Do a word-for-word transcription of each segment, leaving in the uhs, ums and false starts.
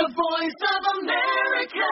Voice of America.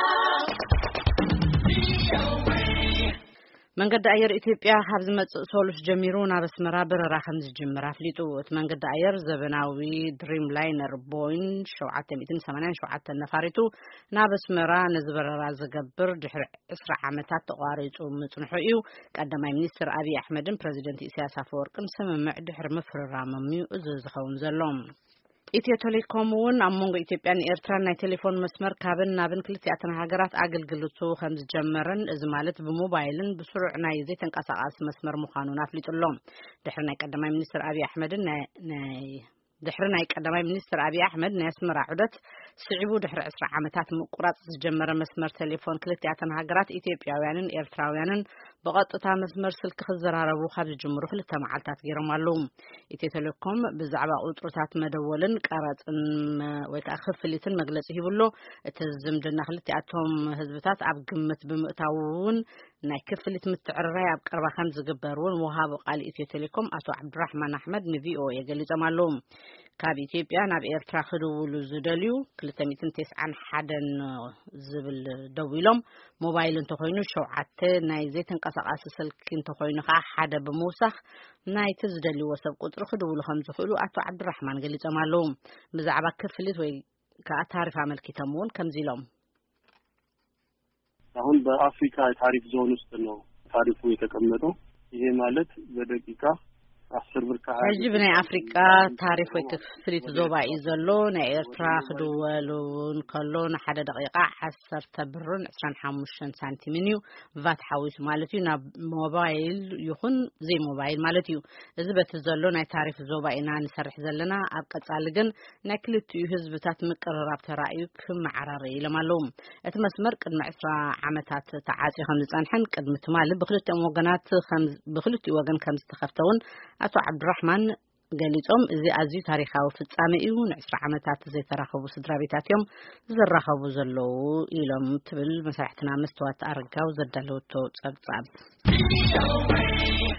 መንገድ አየር ኢትዮጵያ ሀብዝ መጽእ ሶሉስ ጀሚሩ ናብ አስመራ በረራ ከም ዝጅምር አፍሊጡ እቲ መንገድ አየር ዘበናዊ ድሪም ላይነር ቦይንግ ሰብዓተ ሰማንያ ሸውዓተ ነፋሪቱ ናብ አስመራ ንዝበረራ ዝገብር ድሕሪ عشرة ዓመታት ተቋሪጹ ምጽንሑ እዩ ቀዳማይ ሚኒስትር አብይ አሕመድን ፕሬዚደንት ኢሳያስ አፈወርቅን ስምምዕ ድሕሪ ምፍራረሞም እዩ ዝዝኸውን ዘሎም ኢትዮ ቴሌኮም ወን አሞንጎ ኢትዮጵያን ኤርትራን ናይ ቴሌፎን መስመር ካብን ናብን ክልቲአተን ሃገራት አገልግሎቱ ከም ዝጀመረን እዚ ማለት ብሞባይልን ብስሩዕ ናይ ዘይተንቀሳቃስ መስመር ምዃኑን አፍሊጡሎም ድሕሪ ናይ ቀዳማይ ሚኒስትር አብይ አሕመድን ናይ ድሕሪ ናይ ቀዳማይ ሚኒስትር አብይ አሕመድ ናይ አስመራ ዑደት ስዒቡ ድሕሪ عشرة ዓመታት ምቁራጽ ዝጀመረ መስመር ቴሌፎን ክልቲአተን ሃገራት ኢትዮጵያውያንን ኤርትራውያንን በቀጥታ መስመር ስልክ ክዘራረቡ ካብ ዝጅምሩ ክልተ መዓልታት ገይሮም ኣለዉ ኢትዮ ቴሌኮም ብዛዕባ ቁጥሩታት መደወልን ቀረጽን ወይ ከዓ ክፍሊትን መግለጺ ሂብሎ እቲ ዝምድና ክልቲአቶም ህዝብታት ኣብ ግምት ብምእታውን ናይ ክፍሊት ምትዕርራይ ኣብ ቀረባ ከም ዝግበሩን ወሃብ ቃል ኢትዮ ቴሌኮም አቶ ዓብድራህማን አሕመድ ንቪኦኤ ገሊጾም ኣለዉ ካብ ኢትዮጵያ ናብ ኤርትራ ክድውሉ ዝደልዩ ክልተ ሚእቲ ትስዓን ሓደ ዝብል ደዊሎም ሞባይል እንተኮይኑ ሸውዓተ ናይ ዘይተንቀሳቃሲ ስልክ እንተኮይኑ ከዓ ሓደ ብምውሳኽ ናይቲ ዝደልይዎ ሰብ ቁጥሪ ክድውሉ ከም ዝኽእሉ አቶ ዓብድራህማን ገሊጾም ኣለዉ ብዛዕባ ክፍሊት ወይ ከዓ ታሪፍ አመልኪቶም ከም ዚሎም አሁን በአፍሪካ ታሪፍ ዞን ውስጥ ነው ታሪፉ የተቀመጠው ይሄ ማለት በደቂቃ አስር ብር ካለ ህዝብ ናይ አፍሪካ ታሪፍ ወይ ክፍሊት ዞባ ይዘሎ ናይ ኤርትራ ክድወሉን ከሎ ንሓደ ደቂቃ عشرة ብርን عشرين وخمسة ሳንቲምን እዩ ቫት ሓዊሱ ማለት እዩ ናብ ሞባይል ይኹን ዘይ ሞባይል ማለት እዩ እዚ በቲ ዘሎ ናይ ታሪፍ ዞባ ኢና ንሰርሕ ዘለና ኣብ ቀጻሊ ግን ናይ ክልቲኡ ህዝብታት ምቅርራብ ተራእዩ ክመዓራረ ኢሎም ኣለዉ እቲ መስመር ቅድሚ عشرة ዓመታት ተዓጺ ከም ዝጸንሐን ቅድሚ ትማል ብክልቲኦም ወገናት ከም ብክልቲኡ ወገን ከም ዝተኸፍተውን አቶ ዓብድራህማን ገሊጾም እዚ ኣዝዩ ታሪኻዊ ፍጻሜ እዩ ን20 ዓመታት ዘይተራኸቡ ስድራቤታትዮም ዝራኸቡ ዘለው ኢሎም ትብል መሳሕትና መስተዋት አርጋው ዘዳለውቶ ጸብጻብ